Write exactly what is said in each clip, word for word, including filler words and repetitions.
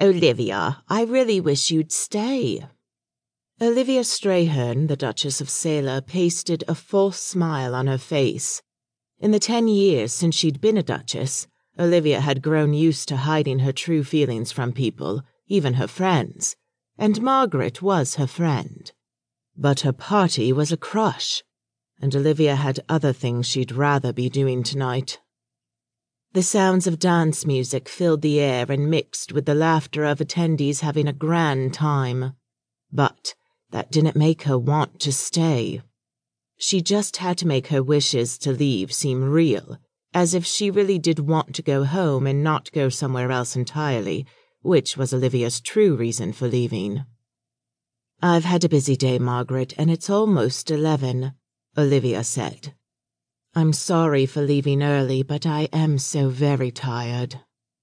Olivia, I really wish you'd stay." Olivia Strayhorn, the Duchess of Sailor, pasted a false smile on her face. In the ten years since she'd been a duchess, Olivia had grown used to hiding her true feelings from people, even her friends, and Margaret was her friend. But her party was a crush, and Olivia had other things she'd rather be doing tonight. The sounds of dance music filled the air and mixed with the laughter of attendees having a grand time. But that didn't make her want to stay. She just had to make her wishes to leave seem real, as if she really did want to go home and not go somewhere else entirely, which was Olivia's true reason for leaving. "I've had a busy day, Margaret, and it's almost eleven," Olivia said. "I'm sorry for leaving early, but I am so very tired."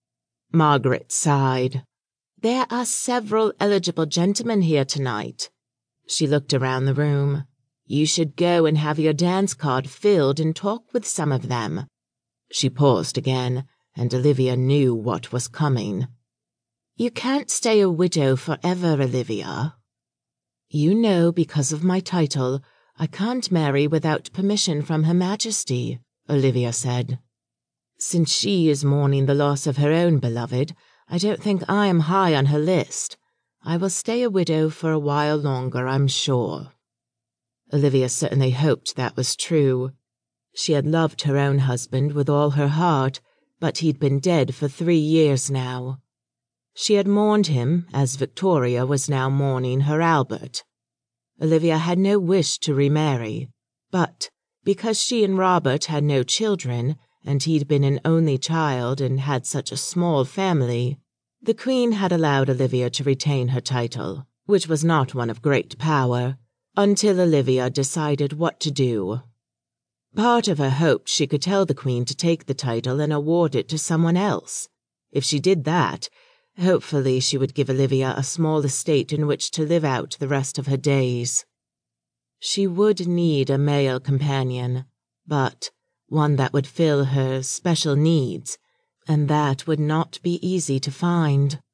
Margaret sighed. "There are several eligible gentlemen here tonight." She looked around the room. "You should go and have your dance card filled and talk with some of them." She paused again, and Olivia knew what was coming. "You can't stay a widow forever, Olivia." "You know, because of my title, I can't marry without permission from Her Majesty," Olivia said. "Since she is mourning the loss of her own beloved, I don't think I am high on her list. I will stay a widow for a while longer, I'm sure." Olivia certainly hoped that was true. She had loved her own husband with all her heart, but he'd been dead for three years now. She had mourned him as Victoria was now mourning her Albert. Olivia had no wish to remarry, but because she and Robert had no children, and he'd been an only child and had such a small family, the Queen had allowed Olivia to retain her title, which was not one of great power, until Olivia decided what to do. Part of her hoped she could tell the Queen to take the title and award it to someone else. If she did that, hopefully she would give Olivia a small estate in which to live out the rest of her days. She would need a male companion, but one that would fill her special needs, and that would not be easy to find.